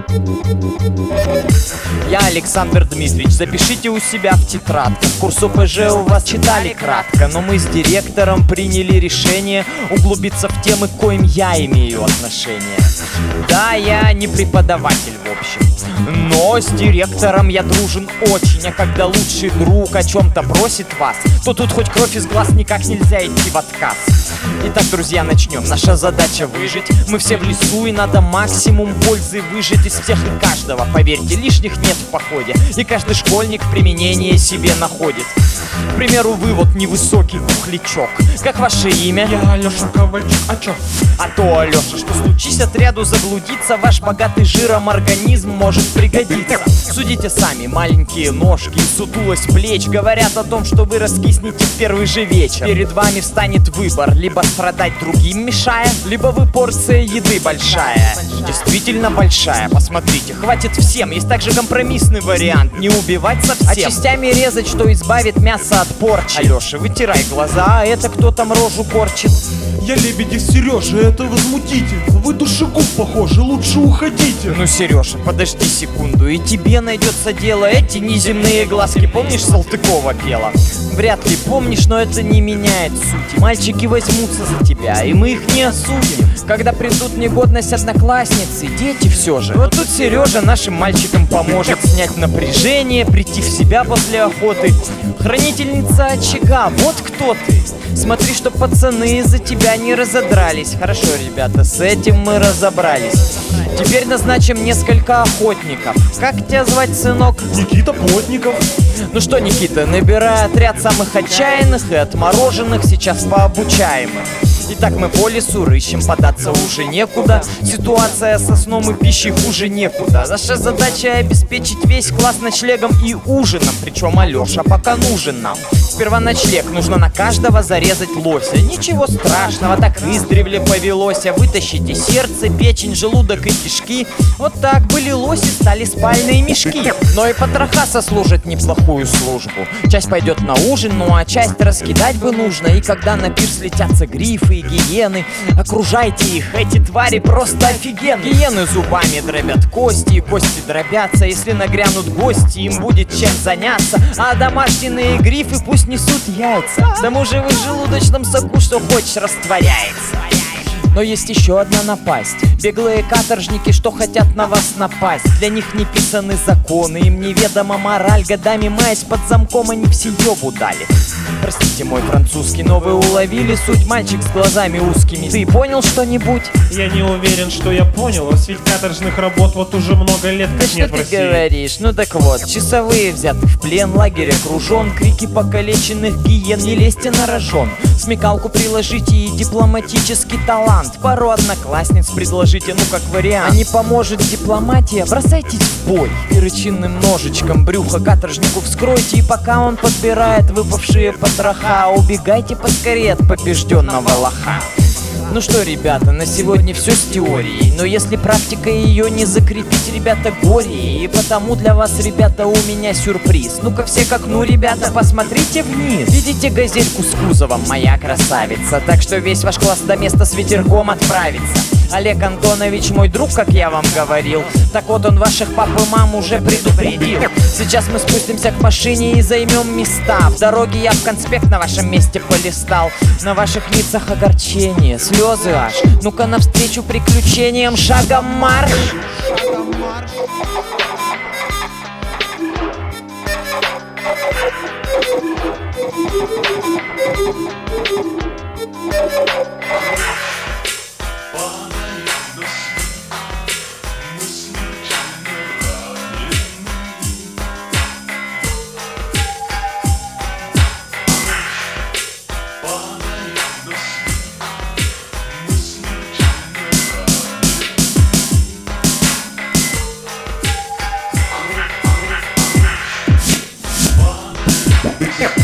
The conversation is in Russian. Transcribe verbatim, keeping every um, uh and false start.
Я Александр Дмитриевич, запишите у себя в тетрадках. Курс О Пэ Жэ у вас читали кратко, но мы с директором приняли решение углубиться в темы, к коим я имею отношение. Да, я не преподаватель в общем, но с директором я дружен очень. А когда лучший друг о чем-то просит вас, то тут хоть кровь из глаз никак нельзя идти в отказ. Итак, друзья, начнем. Наша задача выжить. Мы все в лесу, и надо максимум пользы выжать из всех и каждого. Поверьте, лишних нет в походе, и каждый школьник применение себе находит. К примеру, вы вот невысокий пухлячок. Как ваше имя? Я Алёша Ковальчук, а чё? А то, Алёша, что случись отряду заблудиться, ваш богатый жиром организм может пригодиться. Судите сами, маленькие ножки и сутулость плеч говорят о том, что вы раскиснете в первый же вечер. Перед вами встанет выбор: либо страдать другим мешая, либо вы порция еды большая. Действительно большая, посмотрите, хватит всем. Есть также компромиссный вариант: не убивать совсем, а частями резать, что избавит мясо от порчи. Алёша, вытирай глаза, а это кто там рожу корчит? Я Лебедев Сережа, это возмутительно. Вы душегуб похожи, лучше уходите. Ну, Сережа, подожди секунду, и тебе найдется дело. Эти неземные глазки, помнишь, Салтыкова пела? Вряд ли помнишь, но это не меняет сути. Мальчики возьмутся за тебя, и мы их не осудим. Когда придут негодность одноклассницы, дети все же. Вот тут Сережа нашим мальчикам поможет снять напряжение, прийти в себя после охоты. Хранительница очага, вот кто ты. Смотри, что пацаны из-за тебя не разодрались. Хорошо, ребята, с этим мы разобрались. Теперь назначим несколько охотников. Как тебя звать, сынок? Никита Плотников. Ну что, Никита, набирай отряд самых отчаянных и отмороженных, сейчас пообучаем их. Итак, мы по лесу рыщем, податься уже некуда. Ситуация со сном и пищей хуже некуда. Наша задача обеспечить весь класс ночлегом и ужином. Причем Алёша пока нужен нам. Сперва ночлег, нужно на каждого зарезать лося. Ничего страшного, так издревле повелось. Вытащите сердце, печень, желудок и кишки. Вот так были лоси, стали спальные мешки. Но и потроха сослужат неплохую службу. Часть пойдет на ужин, ну а часть раскидать бы нужно. И когда на пир слетятся грифы и гиены, окружайте их, эти твари просто офигенные. Гиены зубами дробят кости, и кости дробятся. Если нагрянут гости, им будет чем заняться. А домашние грифы пусть несут яйца. К тому же в их желудочном соку что хочешь растворяется. Но есть еще одна напасть. Беглые каторжники, что хотят на вас напасть. Для них не писаны законы, им неведома мораль. Годами маясь под замком, они все ёбу дали. Простите мой французский, но вы уловили суть? Мальчик с глазами узкими, ты понял что-нибудь? Я не уверен, что я понял. Ведь каторжных работ вот уже много лет да нет что в ты России. Говоришь? Ну так вот, часовые взяты в плен, лагерь окружен, крики покалеченных гиен, не лезьте на рожон. Смекалку приложите и дипломатический талант. Пару одноклассниц предложите, ну как вариант. А не поможет дипломатия, бросайтесь в бой. Перочинным ножичком брюхо каторжнику вскройте, и пока он подбирает выпавшие потроха, убегайте поскорее от побежденного лоха. Ну что, ребята, на сегодня все с теорией. Но если практика ее не закрепить, ребята, горе. И потому для вас, ребята, у меня сюрприз. Ну-ка все к окну, ребята, посмотрите вниз. Видите газельку с кузовом, моя красавица? Так что весь ваш класс до места с ветерком отправится. Олег Антонович мой друг, как я вам говорил. Так вот он ваших пап и мам уже предупредил. Сейчас мы спустимся к машине и займем места. В дороге я в конспект на вашем месте полистал. На ваших лицах огорчение, слезы аж. Ну-ка навстречу приключениям, шагом марш! Yeah.